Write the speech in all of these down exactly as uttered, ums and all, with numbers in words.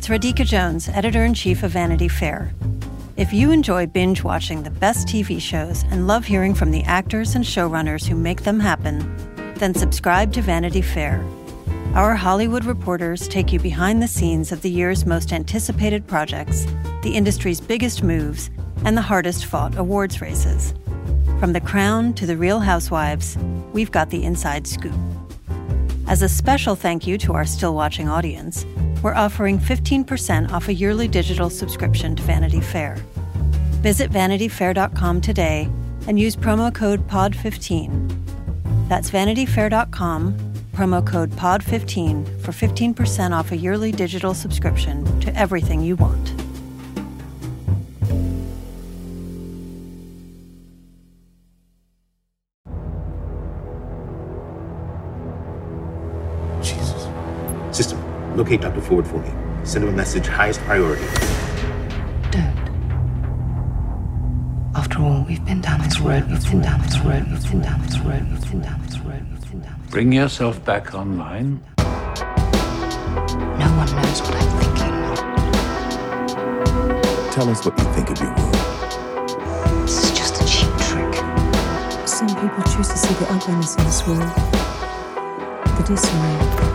It's Radhika Jones, editor-in-chief of Vanity Fair. If you enjoy binge-watching the best T V shows and love hearing from the actors and showrunners who make them happen, then subscribe to Vanity Fair. Our Hollywood reporters take you behind the scenes of the year's most anticipated projects, the industry's biggest moves, and the hardest-fought awards races. From The Crown to The Real Housewives, we've got the inside scoop. As a special thank you to our still-watching audience, we're offering fifteen percent off a yearly digital subscription to Vanity Fair. Visit vanity fair dot com today and use promo code P O D fifteen. That's vanity fair dot com, promo code P O D fifteen for fifteen percent off a yearly digital subscription to everything you want. Jesus. System, locate Doctor Ford for me. Send him a message, highest priority. Don't. After all, we've been down this road, we've been down this road, we've been down this road, we've been down this road, we've been down this road. Bring yourself back online. No one knows what I'm thinking. Tell us what you think of your world. This is just a cheap trick. Some people choose to see the ugliness in this world. The disarray.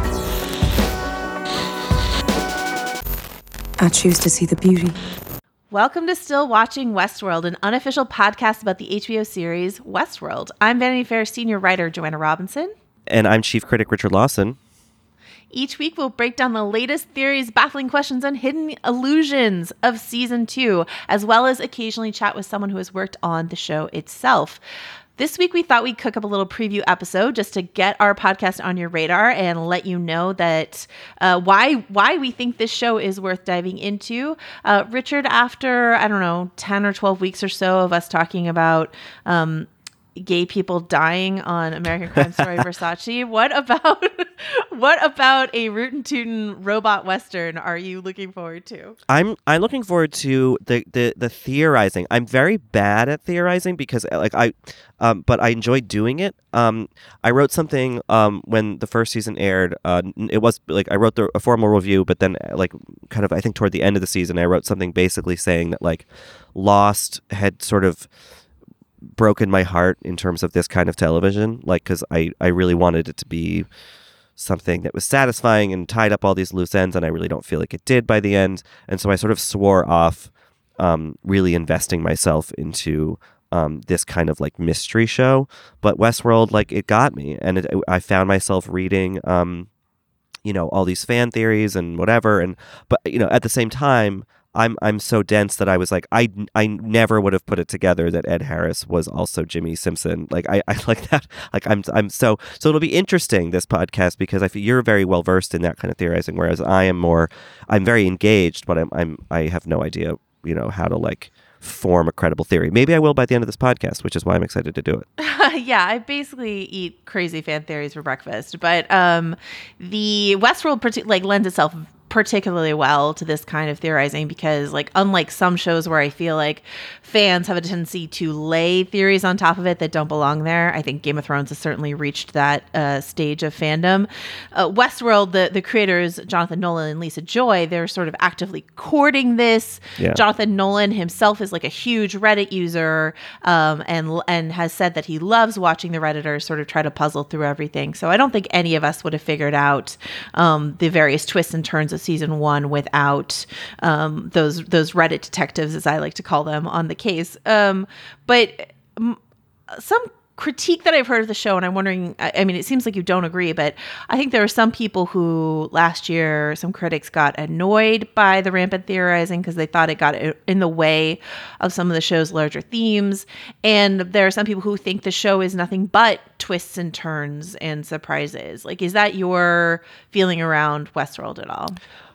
I choose to see the beauty. Welcome to Still Watching Westworld, an unofficial podcast about the H B O series Westworld. I'm Vanity Fair senior writer Joanna Robinson. And I'm chief critic Richard Lawson. Each week we'll break down the latest theories, baffling questions, and hidden illusions of season two, as well as occasionally chat with someone who has worked on the show itself. This week, we thought we'd cook up a little preview episode just to get our podcast on your radar and let you know that uh, why why we think this show is worth diving into. Uh, Richard, after, I don't know, ten or twelve weeks or so of us talking about um, gay people dying on American Crime Story Versace, what about what about a rootin' tootin' robot western are you looking forward to? I'm I'm looking forward to the, the, the theorizing. I'm very bad at theorizing because like I um but I enjoy doing it. Um I wrote something um when the first season aired. Uh it was like I wrote the, a formal review, but then like kind of I think toward the end of the season I wrote something basically saying that like Lost had sort of broken my heart in terms of this kind of television, like because I, I really wanted it to be something that was satisfying and tied up all these loose ends, and I really don't feel like it did by the end. And so I sort of swore off um, really investing myself into um, this kind of like mystery show. But Westworld, like it got me, and it, I found myself reading um, you know, all these fan theories and whatever. And but you know, at the same time, I'm I'm so dense that I was like I, I never would have put it together that Ed Harris was also Jimmy Simpson. Like I, I like that. Like I'm I'm so so it'll be interesting, this podcast, because I feel you're very well versed in that kind of theorizing, whereas I am more I'm very engaged, but I'm I'm I have no idea, you know, how to like form a credible theory. Maybe I will by the end of this podcast, which is why I'm excited to do it. Yeah, I basically eat crazy fan theories for breakfast, but um, the Westworld partic- like lends itself particularly well to this kind of theorizing because, like, unlike some shows where I feel like fans have a tendency to lay theories on top of it that don't belong there, I think Game of Thrones has certainly reached that uh, stage of fandom. Uh, Westworld, the, the creators, Jonathan Nolan and Lisa Joy, they're sort of actively courting this. Yeah. Jonathan Nolan himself is like a huge Reddit user um, and and has said that he loves watching the Redditors sort of try to puzzle through everything. So I don't think any of us would have figured out um, the various twists and turns of season one without um, those those Reddit detectives, as I like to call them, on the case. Um, but um, some critique that I've heard of the show, and I'm wondering, I, I mean, it seems like you don't agree, but I think there are some people who last year, some critics got annoyed by the rampant theorizing because they thought it got in the way of some of the show's larger themes. And there are some people who think the show is nothing but twists and turns and surprises. Like, is that your feeling around Westworld at all?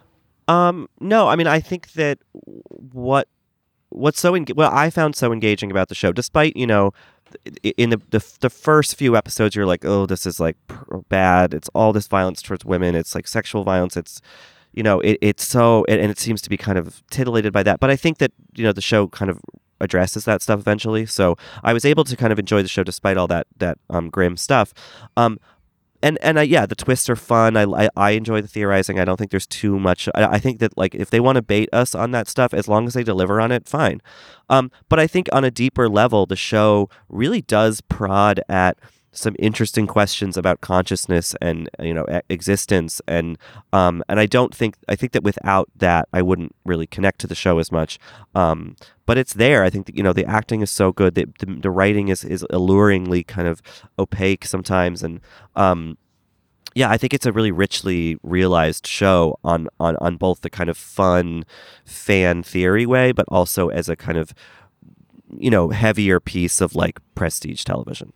Um, no, I mean, I think that what what's so en- well, I found so engaging about the show, despite, you know, in the, the the first few episodes, you're like, oh, this is like bad. It's all this violence towards women. It's like sexual violence. It's, you know, it, it's so, and it seems to be kind of titillated by that. But I think that, you know, the show kind of addresses that stuff eventually. So I was able to kind of enjoy the show despite all that that um, grim stuff. Um, and and uh, yeah, the twists are fun. I, I I enjoy the theorizing. I don't think there's too much. I, I think that like if they want to bait us on that stuff, as long as they deliver on it, fine. Um, but I think on a deeper level, the show really does prod at some interesting questions about consciousness and you know e- existence, and um, and I don't think I think that without that I wouldn't really connect to the show as much. Um, but it's there. I think that, you know the acting is so good. The, the, the writing is is alluringly kind of opaque sometimes, and um, yeah, I think it's a really richly realized show on on on both the kind of fun fan theory way, but also as a kind of you know heavier piece of like prestige television.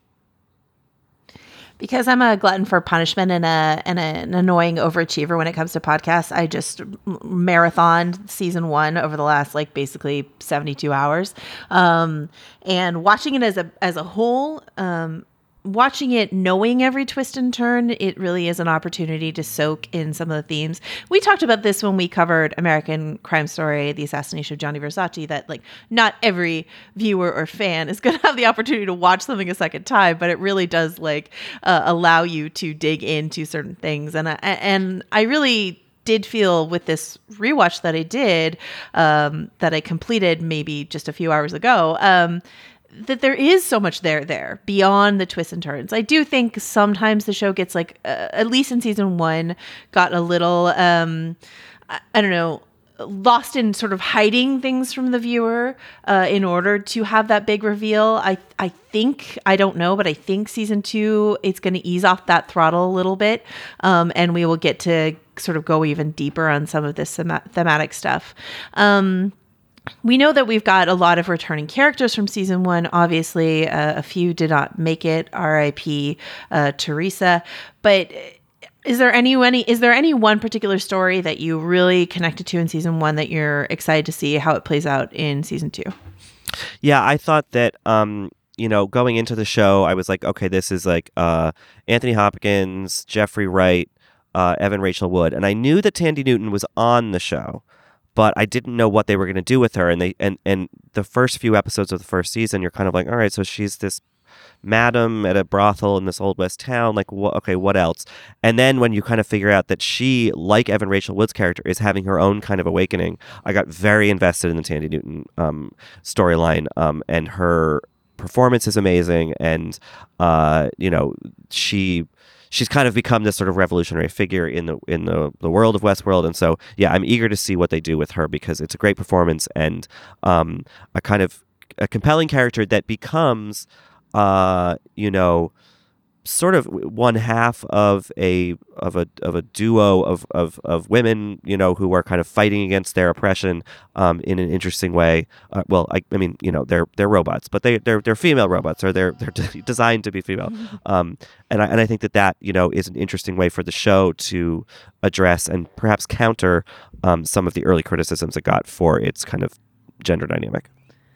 Because I'm a glutton for punishment and a and a, an annoying overachiever when it comes to podcasts, I just marathoned season one over the last like basically seventy-two hours, um, and watching it as a as a whole. Um, Watching it, knowing every twist and turn, it really is an opportunity to soak in some of the themes. We talked about this when we covered American Crime Story, the assassination of Gianni Versace, that like not every viewer or fan is going to have the opportunity to watch something a second time, but it really does like uh, allow you to dig into certain things. And I, and I really did feel with this rewatch that I did, um, that I completed maybe just a few hours ago, um, that there is so much there there beyond the twists and turns. I do think sometimes the show gets like, uh, at least in season one, got a little, um, I, I don't know, lost in sort of hiding things from the viewer uh, in order to have that big reveal. I I think, I don't know, but I think season two, it's going to ease off that throttle a little bit. Um, and we will get to sort of go even deeper on some of this thema- thematic stuff. Um, We know that we've got a lot of returning characters from season one. Obviously, uh, a few did not make it. R I P Uh, Teresa. But is there any, any is there any one particular story that you really connected to in season one that you're excited to see how it plays out in season two? Yeah, I thought that um, you know going into the show, I was like, okay, this is like uh, Anthony Hopkins, Jeffrey Wright, uh, Evan Rachel Wood, and I knew that Thandie Newton was on the show. But I didn't know what they were going to do with her, and they and, and the first few episodes of the first season, you're kind of like, all right, so she's this madam at a brothel in this old west town, like, wh- okay, what else? And then when you kind of figure out that she, like Evan Rachel Wood's character, is having her own kind of awakening, I got very invested in the Thandie Newton um, storyline, um, and her performance is amazing, and uh, you know, she. She's kind of become this sort of revolutionary figure in the in the, the world of Westworld, and so yeah, I'm eager to see what they do with her because it's a great performance and um, a kind of a compelling character that becomes, uh, you know, sort of one half of a of a of a duo of, of, of women, you know, who are kind of fighting against their oppression um, in an interesting way. Uh, well, I, I mean, you know, they're they're robots, but they they're they're female robots, or they're they're de- designed to be female. Um, and I and I think that that you know is an interesting way for the show to address and perhaps counter um, some of the early criticisms it got for its kind of gender dynamic.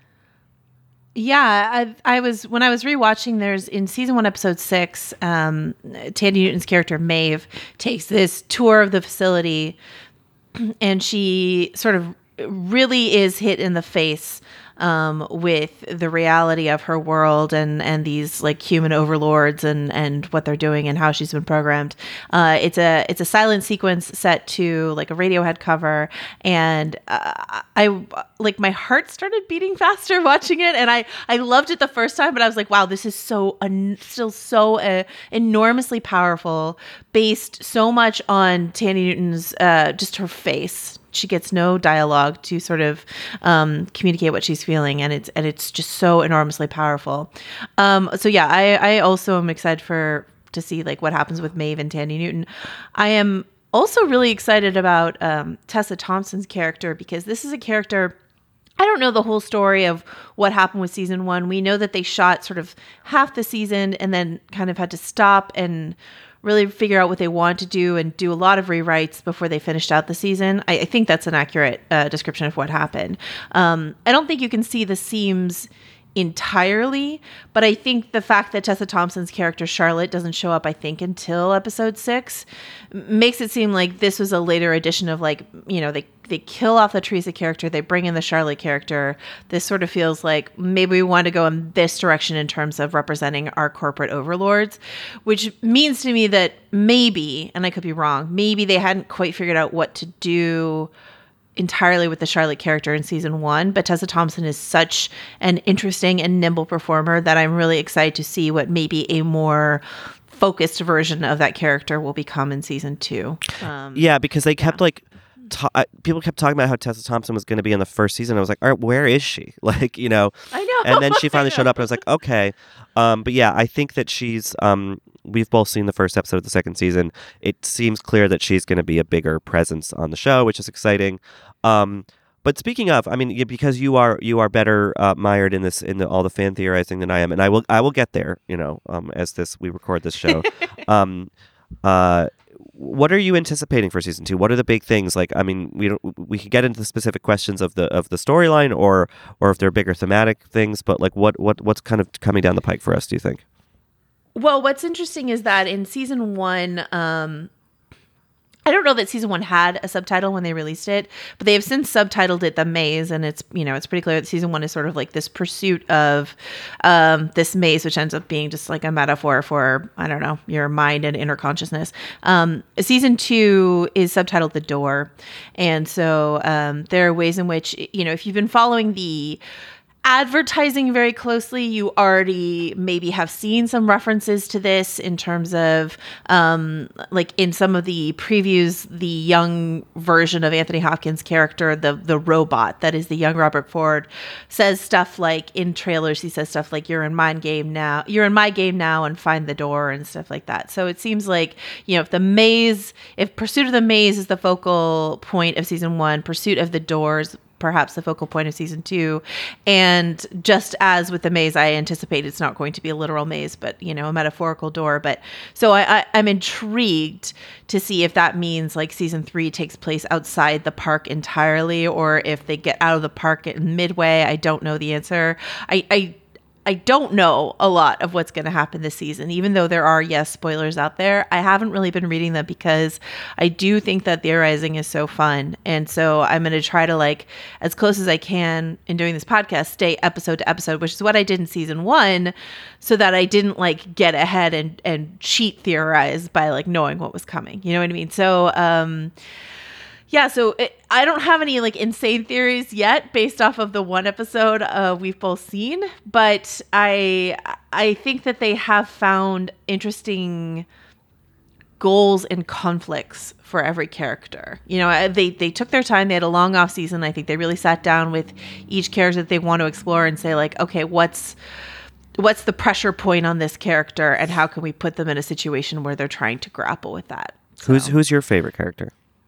Yeah, I, I was when I was rewatching. There's in season one, episode six. Um, Thandie Newton's character Maeve takes this tour of the facility, and she sort of really is hit in the face um, with the reality of her world and and these like human overlords and and what they're doing and how she's been programmed. Uh, it's a it's a silent sequence set to like a Radiohead cover, and uh, I like my heart started beating faster watching it, and I I loved it the first time, but I was like, wow, this is so uh, still so uh, enormously powerful, based so much on Thandie Newton's uh, just her face. She gets no dialogue to sort of um, communicate what she's feeling, and it's and it's just so enormously powerful. Um, so yeah, I, I also am excited for to see like what happens with Maeve and Thandie Newton. I am also really excited about um, Tessa Thompson's character, because this is a character. I don't know the whole story of what happened with season one. We know that they shot sort of half the season and then kind of had to stop and really figure out what they want to do and do a lot of rewrites before they finished out the season. I, I think that's an accurate uh, description of what happened. Um, I don't think you can see the seams entirely, but I think the fact that Tessa Thompson's character Charlotte doesn't show up, I think, until episode six, makes it seem like this was a later edition of, like, you know, they they kill off the Teresa character, they bring in the Charlotte character. This sort of feels like maybe we want to go in this direction in terms of representing our corporate overlords, which means to me that maybe, and I could be wrong, maybe they hadn't quite figured out what to do entirely with the Charlotte character in season one, but Tessa Thompson is such an interesting and nimble performer that I'm really excited to see what maybe a more focused version of that character will become in season two. Um, yeah, because they kept yeah. like ta- uh, people kept talking about how Tessa Thompson was going to be in the first season. I was like, all right, where is she? Like, you know, I know. And then she finally showed up, and I was like, okay. Um, but yeah, I think that she's. Um, we've both seen the first episode of the second season. It seems clear that she's going to be a bigger presence on the show, which is exciting. Um, but speaking of, I mean, yeah, because you are you are better uh, mired in this in the, all the fan theorizing than I am, and I will I will get there. You know, um, as this we record this show. um, uh, what are you anticipating for season two? What are the big things? Like, I mean, we don't we could get into the specific questions of the of the storyline, or or if they're bigger thematic things. But like, what what what's kind of coming down the pike for us? Do you think? Well, what's interesting is that in season one, um, I don't know that season one had a subtitle when they released it, but they have since subtitled it The Maze, and it's, you know, it's pretty clear that season one is sort of like this pursuit of um, this maze, which ends up being just like a metaphor for, I don't know, your mind and inner consciousness. Um, season two is subtitled The Door, and so um, there are ways in which, you know, if you've been following the advertising very closely, you already maybe have seen some references to this in terms of um, like in some of the previews, the young version of Anthony Hopkins' character, the the robot that is the young Robert Ford, says stuff like in trailers, he says stuff like, you're in my game now, you're in my game now and find the door and stuff like that. So it seems like, you know, if the maze, if Pursuit of the Maze is the focal point of season one, Pursuit of the Doors perhaps the focal point of season two. And just as with the maze, I anticipate it's not going to be a literal maze, but, you know, a metaphorical door. But so I, I, I'm intrigued to see if that means like season three takes place outside the park entirely, or if they get out of the park in midway. I don't know the answer. I, I I don't know a lot of what's going to happen this season, even though there are, yes, spoilers out there. I haven't really been reading them because I do think that theorizing is so fun. And so I'm going to try to, like, as close as I can in doing this podcast, stay episode to episode, which is what I did in season one, so that I didn't, like, get ahead and, and cheat theorize by, like, knowing what was coming. You know what I mean? So, um... yeah, so it, I don't have any like insane theories yet based off of the one episode uh, we've both seen, but I I think that they have found interesting goals and conflicts for every character. You know, they they took their time. They had a long off season. I think they really sat down with each character that they want to explore and say like, okay, what's what's the pressure point on this character, and how can we put them in a situation where they're trying to grapple with that? So. Who's who's your favorite character?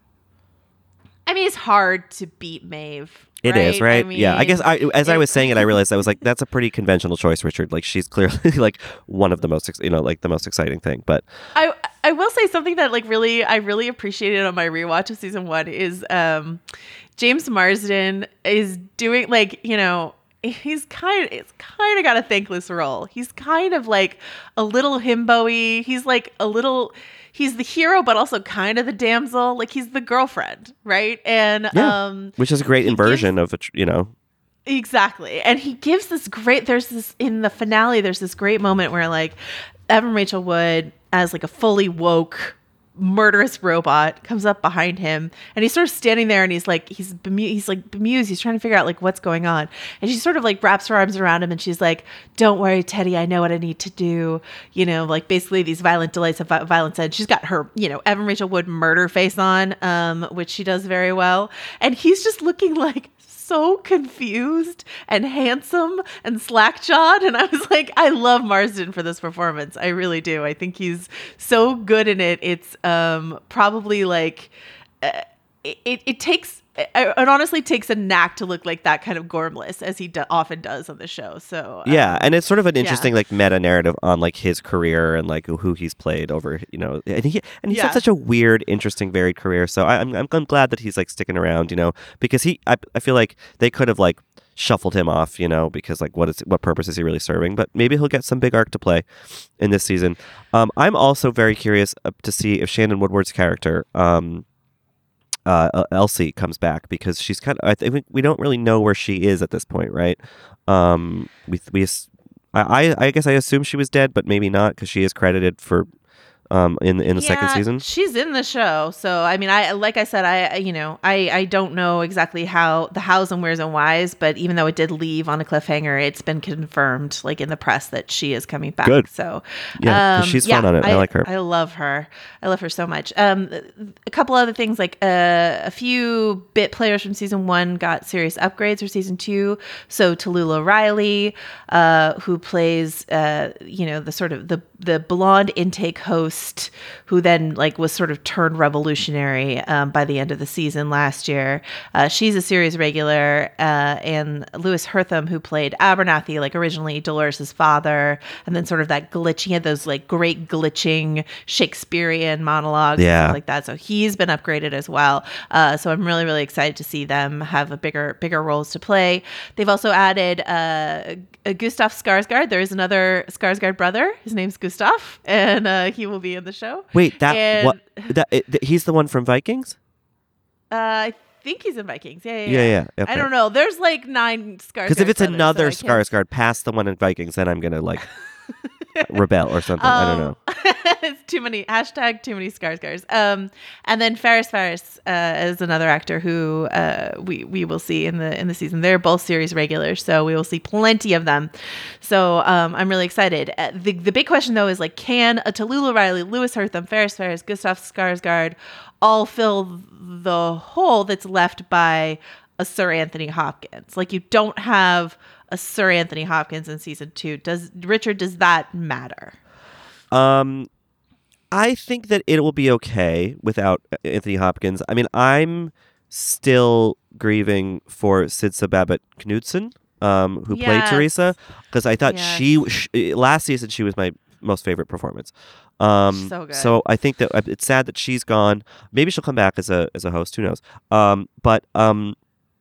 I mean, it's hard to beat Maeve. It right? is, right? I mean, yeah, I guess I, as I was saying it, I realized I was like, that's a pretty conventional choice, Richard. Like, she's clearly like one of the most, you know, like the most exciting thing. But I I will say something that like really I really appreciated on my rewatch of season one is um, James Marsden is doing like, you know, he's kind of it's kind of got a thankless role. He's kind of like a little himbo-y. He's like a little. He's the hero, but also kind of the damsel. Like he's the girlfriend, right? And yeah, um, which is a great inversion gives, of a, you know. Exactly. And he gives this great. There's this in the finale. There's this great moment where like Evan Rachel Wood as like a fully woke murderous robot comes up behind him, and he's sort of standing there, and he's like he's bemu- he's like bemused. He's trying to figure out like what's going on, and she sort of like wraps her arms around him, and she's like, "Don't worry, Teddy. I know what I need to do." You know, like basically these violent delights of violence. And she's got her, you know, Evan Rachel Wood murder face on, um, which she does very well, and he's just looking like so confused and handsome and slack-jawed, and I was like, I love Marsden for this performance. I really do. I think he's so good in it. It's um, probably like uh, it, it takes it honestly takes a knack to look like that kind of gormless, as he do- often does on the show. So um, yeah, and it's sort of an interesting yeah. like meta narrative on like his career and like who he's played over, you know, and he and he's yeah. had such a weird, interesting, varied career. So I, I'm I'm I'm glad that he's like sticking around, you know, because he I I feel like they could have like shuffled him off, you know, because like what is what purpose is he really serving? But maybe he'll get some big arc to play in this season. Um, I'm also very curious uh, to see if Shannon Woodward's character, um, uh, Elsie, comes back, because she's kind of, I think we don't really know where she is at this point, right? Um, we we I I guess I assume she was dead, but maybe not, because she is credited for. Um, in in the yeah, second season, she's in the show. So I mean, I like I said, I you know, I I don't know exactly how the hows and wheres and whys, but even though it did leave on a cliffhanger, it's been confirmed, like in the press, that she is coming back. Good. So yeah, um, she's yeah, fun on it. I, I like her. I love her. I love her so much. Um, a couple other things, like uh, a few bit players from season one got serious upgrades for season two. So Tallulah Riley, uh, who plays uh, you know, the sort of the the blonde intake host, who then like was sort of turned revolutionary um, by the end of the season last year. Uh, she's a series regular, uh, and Lewis Hertham, who played Abernathy, like originally Dolores' father, and then sort of that glitching, he had those like great glitching Shakespearean monologues, yeah, and stuff like that. So he's been upgraded as well. Uh, so I'm really, really excited to see them have a bigger, bigger roles to play. They've also added uh, Gustav Skarsgård. There is another Skarsgård brother. His name's Gustav, and uh, he will be in the show. Wait, that and, what? That it, th- he's the one from Vikings. Uh, I think he's in Vikings. Yeah, yeah, yeah. yeah. yeah okay. I don't know. There's like nine Skarsgård. Because if it's brothers, another so Skarsgård past the one in Vikings, then I'm gonna like rebel or something. Um, I don't know. It's too many hashtag too many Skarsgårds. Um, and then Ferris Ferris uh, is another actor who uh, we we will see in the in the season. They're both series regulars, so we will see plenty of them. So um, I'm really excited. Uh, the the big question though is like, can a Tallulah Riley, Lewis Hertham, Ferris Ferris, Gustav Skarsgård all fill the hole that's left by a Sir Anthony Hopkins? Like, you don't have a Sir Anthony Hopkins in season two. Does Richard, does that matter? Um, I think that it will be okay without Anthony Hopkins. I mean, I'm still grieving for Sidsa Babbitt Knudsen, um, who yes. played Teresa, because I thought yes. she, she last season she was my most favorite performance. Um, so good. So I think that it's sad that she's gone. Maybe she'll come back as a as a host. Who knows? Um, but um.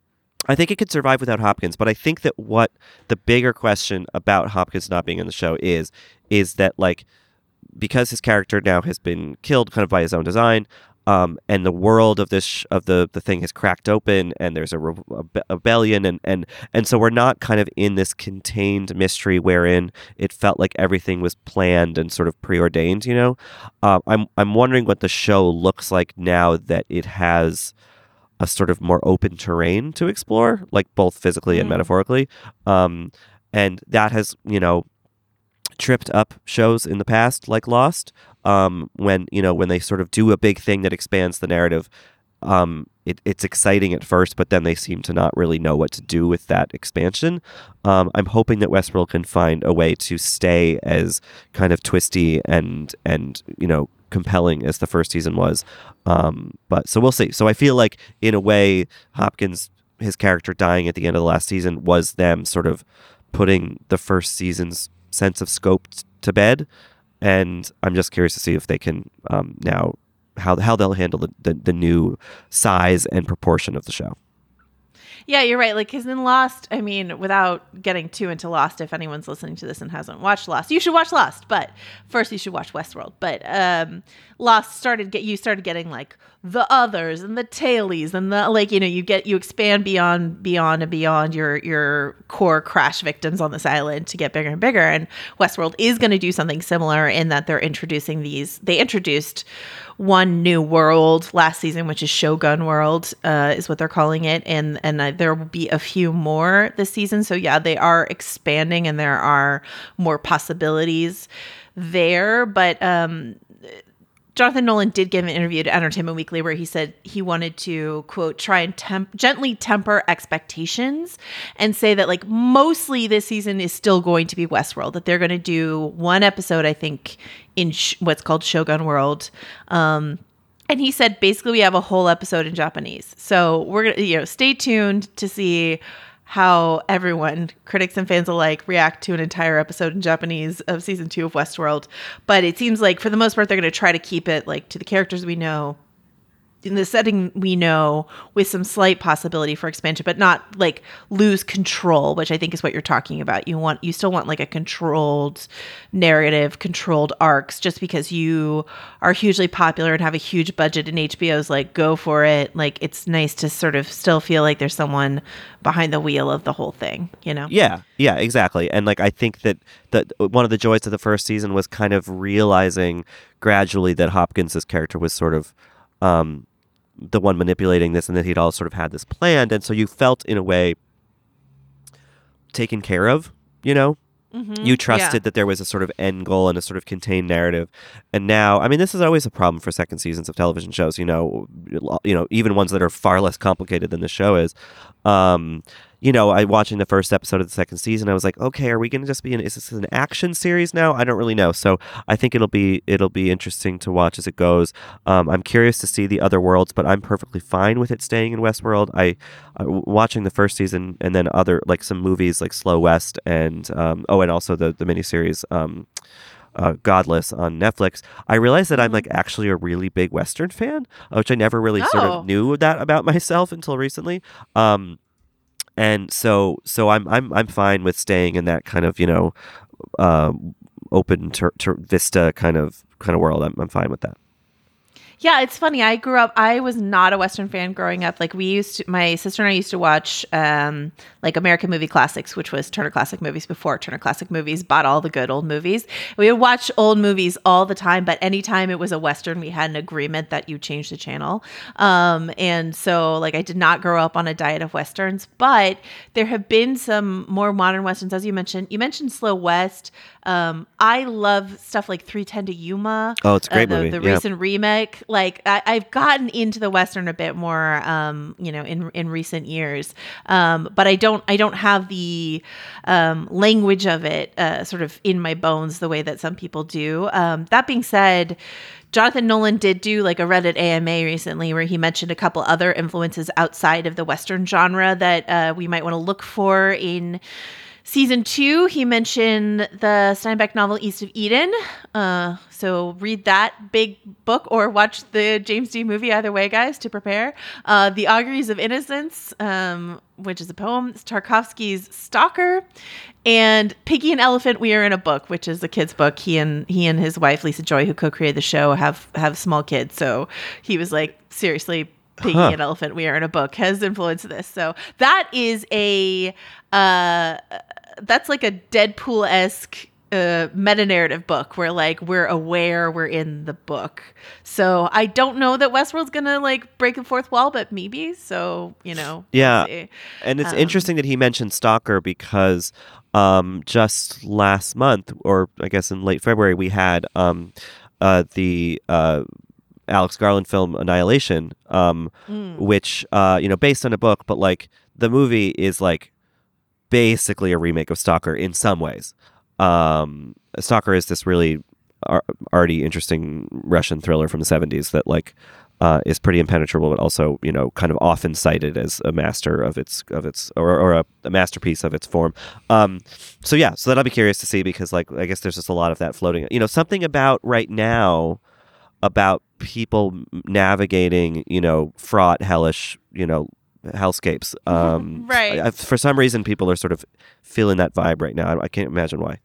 I think it could survive without Hopkins, but I think that what the bigger question about Hopkins not being in the show is, is that like, because his character now has been killed kind of by his own design, um, and the world of this sh- of the the thing has cracked open, and there's a, re- a be- rebellion, and and and so we're not kind of in this contained mystery wherein it felt like everything was planned and sort of preordained. You know, uh, I'm I'm wondering what the show looks like now that it has a sort of more open terrain to explore, like both physically and mm. metaphorically. Um, and that has, you know, tripped up shows in the past, like Lost, um, when, you know, when they sort of do a big thing that expands the narrative. Um, it, it's exciting at first, but then they seem to not really know what to do with that expansion. Um, I'm hoping that Westworld can find a way to stay as kind of twisty and, and, you know, compelling as the first season was. Um, but so we'll see. So I feel like in a way, Hopkins, his character dying at the end of the last season was them sort of putting the first season's sense of scope t- to bed. And I'm just curious to see if they can um, now, how how they'll handle the, the, the new size and proportion of the show. Yeah, you're right. Like, because in Lost, I mean, without getting too into Lost, if anyone's listening to this and hasn't watched Lost, you should watch Lost. But first, you should watch Westworld. But um, Lost started get you started getting like the others and the tailies and the like. You know, you get you expand beyond beyond and beyond your your core crash victims on this island to get bigger and bigger. And Westworld is going to do something similar in that they're introducing these. They introduced one new world last season, which is Shogun World, uh, is what they're calling it, and and uh, there will be a few more this season. So yeah, they are expanding, and there are more possibilities there. But um, Jonathan Nolan did give an interview to Entertainment Weekly where he said he wanted to, quote, try and temp- gently temper expectations and say that like mostly this season is still going to be Westworld, that they're going to do one episode, I think, in sh- what's called Shogun World. Um, and he said, basically, we have a whole episode in Japanese. So we're going to, you know, stay tuned to see how everyone, critics and fans alike, react to an entire episode in Japanese of season two of Westworld. But it seems like for the most part, they're going to try to keep it like to the characters we know in the setting we know, with some slight possibility for expansion, but not like lose control, which I think is what you're talking about. You want, you still want like a controlled narrative, controlled arcs. Just because you are hugely popular and have a huge budget and H B O's like, go for it. Like, it's nice to sort of still feel like there's someone behind the wheel of the whole thing, you know? Yeah, yeah, exactly. And like, I think that that one of the joys of the first season was kind of realizing gradually that Hopkins' character was sort of um, the one manipulating this, and that he'd all sort of had this planned. And so you felt in a way taken care of, you know? Mm-hmm. You trusted Yeah. that there was a sort of end goal and a sort of contained narrative. And now, I mean, this is always a problem for second seasons of television shows, you know, you know, even ones that are far less complicated than the show is. Um, you know, I watching the first episode of the second season, I was like, okay, are we going to just be in, is this an action series now? I don't really know. So I think it'll be, it'll be interesting to watch as it goes. Um, I'm curious to see the other worlds, but I'm perfectly fine with it staying in Westworld. I, I watching the first season and then other, like some movies like Slow West and, um, oh, and also the, the miniseries, um, Uh, Godless on Netflix, I realized that I'm like actually a really big Western fan, which I never really sort Oh. of knew that about myself until recently. Um, and so, so I'm I'm I'm fine with staying in that kind of, you know, uh, open ter- ter- vista kind of kind of world. I'm I'm fine with that. Yeah, it's funny. I grew up, I was not a Western fan growing up. Like we used to, my sister and I used to watch um, like American Movie Classics, which was Turner Classic Movies before Turner Classic Movies bought all the good old movies. We would watch old movies all the time, but anytime it was a Western, we had an agreement that you changed the channel. Um, and so like I did not grow up on a diet of Westerns, but there have been some more modern Westerns, as you mentioned. You mentioned Slow West. Um, I love stuff like three ten to Yuma. Oh, it's a great uh, the, movie. The Yeah. recent remake. Like I, I've gotten into the Western a bit more, um, you know, in in recent years. Um, but I don't, I don't have the um, language of it uh, sort of in my bones the way that some people do. Um, that being said, Jonathan Nolan did do like a Reddit A M A recently where he mentioned a couple other influences outside of the Western genre that uh, we might want to look for in season two. He mentioned the Steinbeck novel East of Eden. Uh, so read that big book or watch the James Dean movie, either way, guys, to prepare. Uh, the Auguries of Innocence, um, which is a poem. It's Tarkovsky's Stalker. And Piggy and Elephant, We Are in a Book, which is a kid's book. He and he and his wife, Lisa Joy, who co-created the show, have, have small kids. So he was like, seriously, Piggy Huh. and Elephant, We Are in a Book has influenced this. So that is a, uh, that's like a Deadpool-esque uh, meta-narrative book where like we're aware we're in the book. So I don't know that Westworld's gonna like break the fourth wall, but maybe. So, you know. we'll Yeah. see. And it's Um, interesting that he mentioned Stalker because um, just last month, or I guess in late February, we had um, uh, the uh, Alex Garland film Annihilation, um, Mm. which, uh, you know, based on a book, but like the movie is like basically a remake of Stalker in some ways. Um, Stalker is this really ar- arty, interesting Russian thriller from the seventies that like uh, is pretty impenetrable, but also, you know, kind of often cited as a master of its of its or, or a, a masterpiece of its form. Um, so yeah, so that I'll be curious to see because like I guess there's just a lot of that floating. You know, something about right now about people navigating, you know, fraught, hellish, you know, hellscapes. Um, Right. I, I- for some reason, people are sort of feeling that vibe right now. I, I can't imagine why.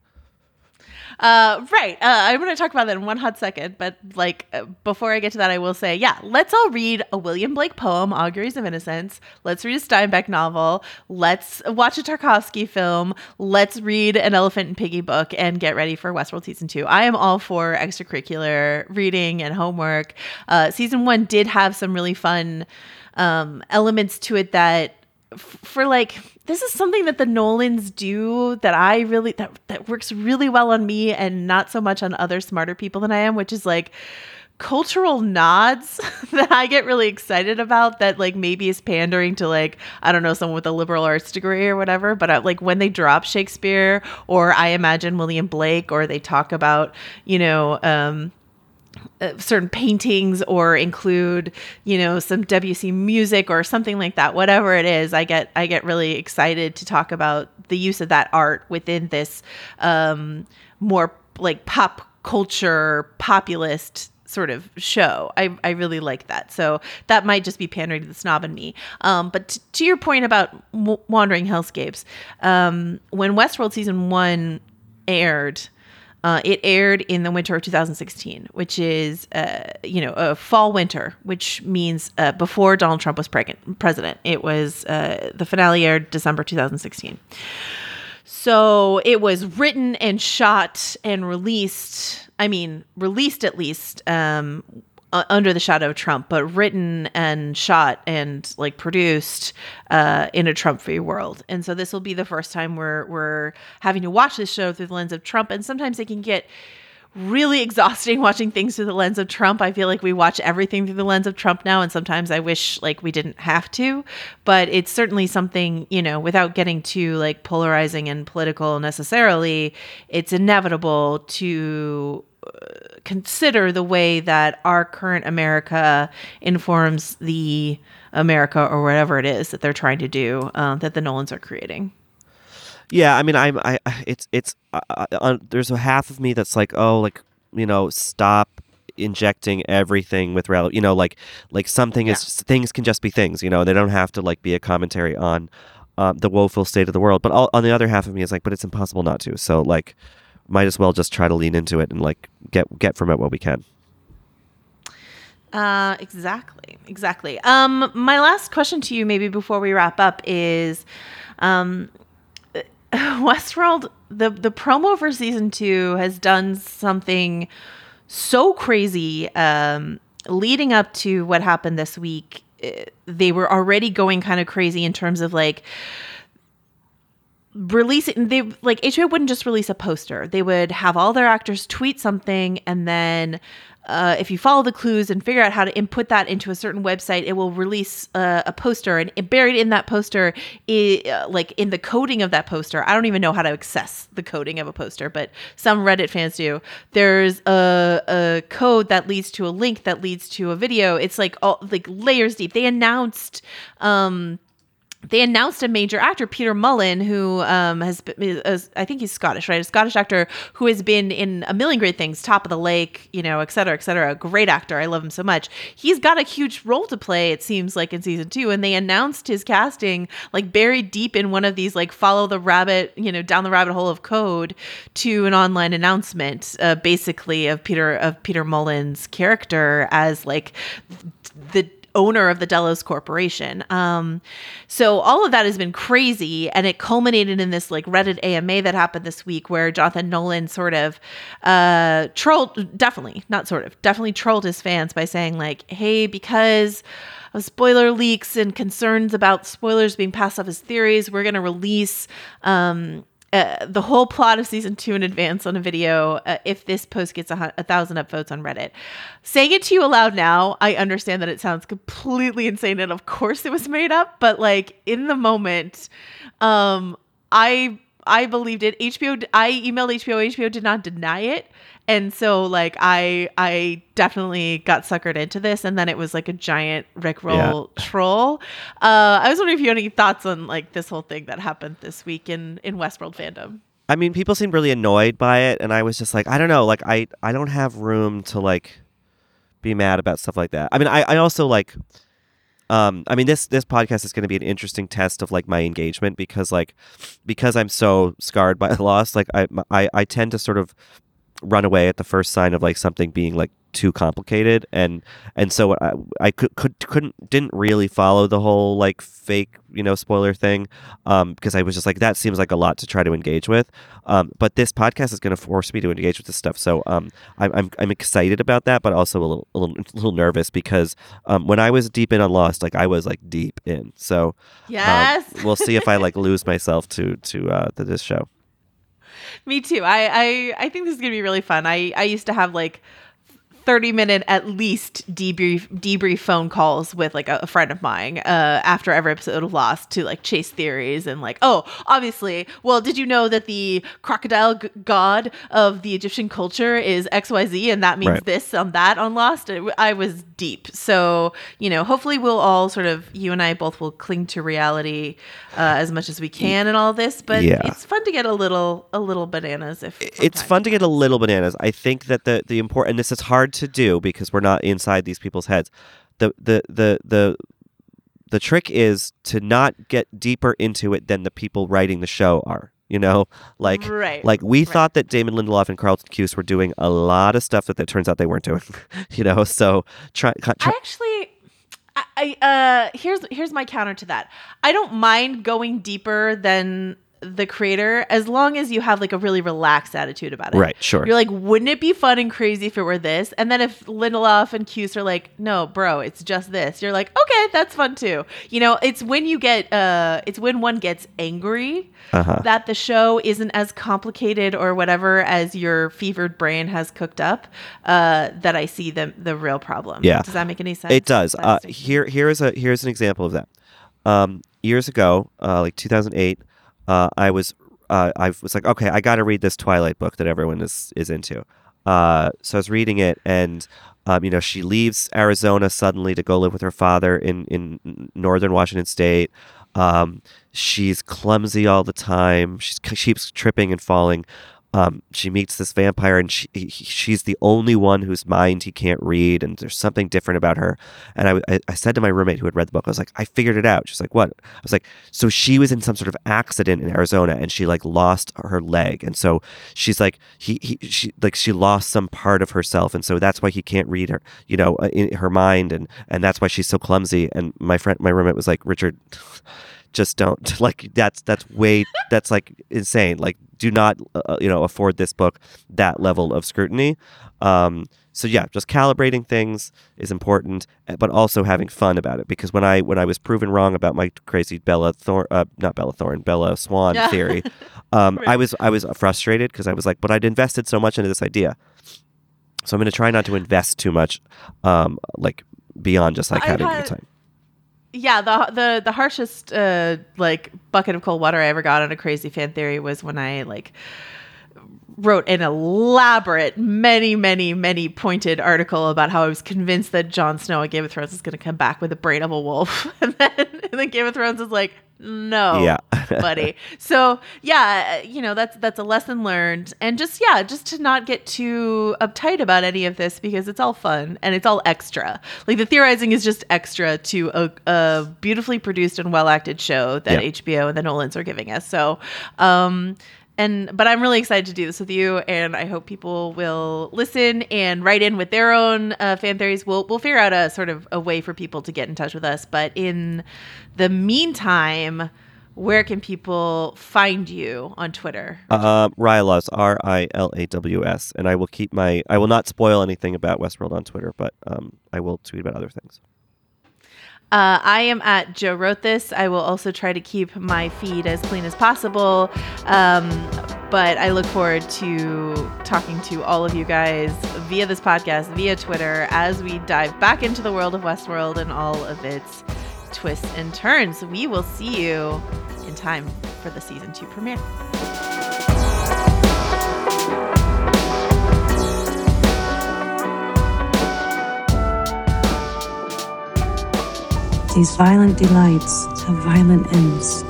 Uh, right. Uh, I'm going to talk about that in one hot second. But like uh, before I get to that, I will say, yeah, let's all read a William Blake poem, Auguries of Innocence. Let's read a Steinbeck novel. Let's watch a Tarkovsky film. Let's read an Elephant and Piggy book and get ready for Westworld season two. I am all for extracurricular reading and homework. Uh, season one did have some really fun um, elements to it that f- for like, this is something that the Nolans do that I really, that, that works really well on me and not so much on other smarter people than I am, which is like cultural nods that I get really excited about that like maybe is pandering to like, I don't know, someone with a liberal arts degree or whatever. But uh, like when they drop Shakespeare or I imagine William Blake or they talk about, you know, um, Uh, certain paintings or include, you know, some Debussy music or something like that, whatever it is, I get I get really excited to talk about the use of that art within this um, more like pop culture populist sort of show. I, I really like that. So that might just be pandering to the snob in me. Um, but t- to your point about w- Wandering Hellscapes, um, when Westworld season one aired, uh, it aired in the winter of two thousand sixteen, which is, uh, you know, a fall winter, which means uh, before Donald Trump was pregnant, president. It was, uh, the finale aired December two thousand sixteen. So it was written and shot and released, I mean, released at least um, uh, under the shadow of Trump, but written and shot and like produced uh, in a Trump-free world. And so this will be the first time we're, we're having to watch this show through the lens of Trump. And sometimes it can get really exhausting watching things through the lens of Trump. I feel like we watch everything through the lens of Trump now, and sometimes I wish like we didn't have to, but it's certainly something, you know, without getting too like polarizing and political necessarily, it's inevitable to uh, consider the way that our current America informs the America or whatever it is that they're trying to do, uh, that the Nolans are creating. Yeah, I mean, I'm, I, it's, it's, uh, uh, there's a half of me that's like, oh, like, you know, stop injecting everything with, rel- you know, like, like something yeah. is, things can just be things, you know, they don't have to like be a commentary on um, the woeful state of the world. But all, on the other half of me is like, but it's impossible not to. So like, might as well just try to lean into it and like get, get from it what we can. Uh, exactly, exactly. Um, my last question to you, maybe before we wrap up, is, um, Westworld, the, the promo for season two has done something so crazy um, leading up to what happened this week. They were already going kind of crazy in terms of like releasing, they like H B O wouldn't just release a poster. They would have all their actors tweet something, and then Uh, if you follow the clues and figure out how to input that into a certain website, it will release uh, a poster, and buried in that poster, is, uh, like in the coding of that poster, I don't even know how to access the coding of a poster, but some Reddit fans do. There's a, a code that leads to a link that leads to a video. It's like all like layers deep. They announced, um, They announced a major actor, Peter Mullen, who um, has been, is, I think he's Scottish, right? A Scottish actor who has been in a million great things, Top of the Lake, you know, et cetera, et cetera. Great actor. I love him so much. He's got a huge role to play, it seems like, in season two. And they announced his casting, like buried deep in one of these, like follow the rabbit, you know, down the rabbit hole of code to an online announcement, uh, basically of Peter, of Peter Mullen's character as like the owner of the Delos Corporation. Um, so all of that has been crazy, and it culminated in this like Reddit A M A that happened this week where Jonathan Nolan sort of uh, trolled, definitely, not sort of, definitely trolled his fans by saying like, hey, because of spoiler leaks and concerns about spoilers being passed off as theories, we're going to release um, Uh, the whole plot of season two in advance on a video uh, if this post gets a, hu- a thousand upvotes on Reddit. Saying it to you aloud now, I understand that it sounds completely insane, and of course it was made up, but like in the moment, um, I I believed it. H B O, I emailed H B O. H B O did not deny it. And so like I I definitely got suckered into this, and then it was like a giant Rickroll yeah. troll. Uh, I was wondering if you had any thoughts on like this whole thing that happened this week in, in Westworld fandom. I mean, people seemed really annoyed by it, and I was just like, I don't know, like I, I don't have room to like be mad about stuff like that. I mean, I, I also like um I mean this this podcast is going to be an interesting test of like my engagement, because like because I'm so scarred by the loss, like I I, I tend to sort of run away at the first sign of like something being like too complicated, and and so I, I could, could couldn't didn't really follow the whole like fake, you know, spoiler thing, um because I was just like, that seems like a lot to try to engage with, um but this podcast is going to force me to engage with this stuff, so um I'm I'm, I'm excited about that, but also a little a little, a little nervous, because um when I was deep in on Lost, like I was like deep in, so yes um, we'll see if I like lose myself to to uh to this show. Me too. I, I, I think this is going to be really fun. I, I used to have like thirty minute at least debrief debrief phone calls with like a, a friend of mine uh, after every episode of Lost to like chase theories and like, oh, obviously, well, did you know that the crocodile g- god of the Egyptian culture is X Y Z, and that means right. this on that on Lost? I was deep. So, you know, hopefully we'll all sort of, you and I both will cling to reality uh, as much as we can in all this, but yeah. it's fun to get a little a little bananas. If It's fun to get a little bananas. I think that the, the important, this is hard hard to do because we're not inside these people's heads. The the the the the trick is to not get deeper into it than the people writing the show are. You know, like right. like we right. thought that Damon Lindelof and Carlton Cuse were doing a lot of stuff that it turns out they weren't doing. You know, so try. try I actually. I uh here's here's my counter to that. I don't mind going deeper than the creator as long as you have like a really relaxed attitude about it. Right, sure. You're like, wouldn't it be fun and crazy if it were this? And then if Lindelof and Cuse are like, no, bro, it's just this. You're like, okay, that's fun too. You know, it's when you get uh it's when one gets angry uh-huh. that the show isn't as complicated or whatever as your fevered brain has cooked up, uh, that I see the the real problem. Yeah. Does that make any sense? It does. Uh, here here is a here's an example of that. Um, years ago, uh, like two thousand eight. Uh, I was, uh, I was like, okay, I got to read this Twilight book that everyone is is into. Uh, so I was reading it, and um, you know, she leaves Arizona suddenly to go live with her father in in northern Washington State. Um, she's clumsy all the time. She's she keeps tripping and falling. Um, she meets this vampire, and she he, she's the only one whose mind he can't read, and there's something different about her. And I, I, I said to my roommate who had read the book, I was like, I figured it out. She's like, what? I was like, so she was in some sort of accident in Arizona, and she like lost her leg, and so she's like, he, he she like she lost some part of herself, and so that's why he can't read her, you know, in her mind, and and that's why she's so clumsy. And my friend, my roommate was like, Richard, just don't like that's that's way that's like insane. Like, do not uh, you know afford this book that level of scrutiny. Um, so yeah, just calibrating things is important, but also having fun about it. Because when I when I was proven wrong about my crazy Bella Thorne, uh, not Bella Thorne, Bella Swan yeah. theory, um, right. I was I was frustrated because I was like, but I'd invested so much into this idea, so I'm going to try not to invest too much, um, like beyond just like having a good time. Yeah, the the the harshest uh, like bucket of cold water I ever got on a crazy fan theory was when I like wrote an elaborate, many, many, many pointed article about how I was convinced that Jon Snow at Game of Thrones is going to come back with the brain of a wolf, and then and then Game of Thrones is like, no, yeah. buddy. So yeah, you know, that's that's a lesson learned, and just yeah, just to not get too uptight about any of this because it's all fun and it's all extra. Like the theorizing is just extra to a, a beautifully produced and well acted show that yeah. H B O and the Nolans are giving us. So. Um, And but I'm really excited to do this with you, and I hope people will listen and write in with their own uh, fan theories. We'll we'll figure out a sort of a way for people to get in touch with us. But in the meantime, where can people find you on Twitter? Uh, Rilaws, R I L A W S, and I will keep my I will not spoil anything about Westworld on Twitter, but um, I will tweet about other things. Uh, I am at Joe Wrote This. I will also try to keep my feed as clean as possible. Um, but I look forward to talking to all of you guys via this podcast, via Twitter, as we dive back into the world of Westworld and all of its twists and turns. We will see you in time for the season two premiere. These violent delights have violent ends.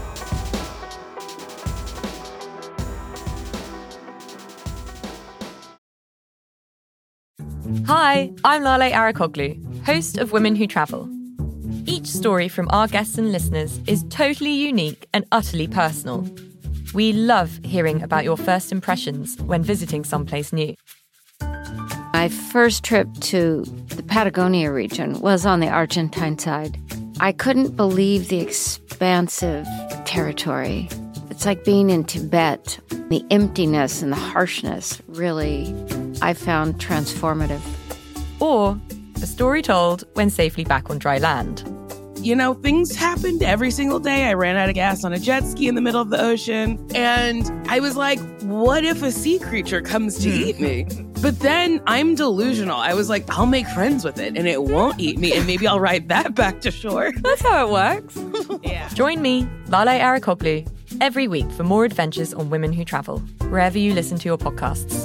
Hi, I'm Lale Arakoglu, host of Women Who Travel. Each story from our guests and listeners is totally unique and utterly personal. We love hearing about your first impressions when visiting someplace new. My first trip to the Patagonia region was on the Argentine side. I couldn't believe the expansive territory. It's like being in Tibet. The emptiness and the harshness really, I found transformative. Or a story told when safely back on dry land. You know, things happened every single day. I ran out of gas on a jet ski in the middle of the ocean. And I was like, what if a sea creature comes to eat me? But then I'm delusional. I was like, I'll make friends with it and it won't eat me. And maybe I'll ride that back to shore. That's how it works. Yeah. Join me, Lale Arakoglu, every week for more adventures on Women Who Travel, wherever you listen to your podcasts.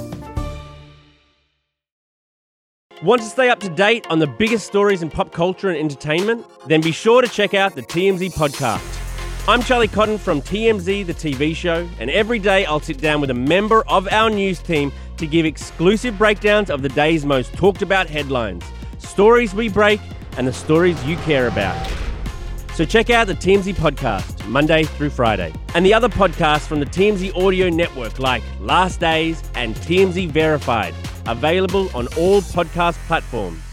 Want to stay up to date on the biggest stories in pop culture and entertainment? Then be sure to check out the T M Z podcast. I'm Charlie Cotton from T M Z, the T V show, and every day I'll sit down with a member of our news team to give exclusive breakdowns of the day's most talked about headlines, stories we break, and the stories you care about. So check out the T M Z podcast, Monday through Friday, and the other podcasts from the T M Z Audio Network like Last Days and T M Z Verified, available on all podcast platforms.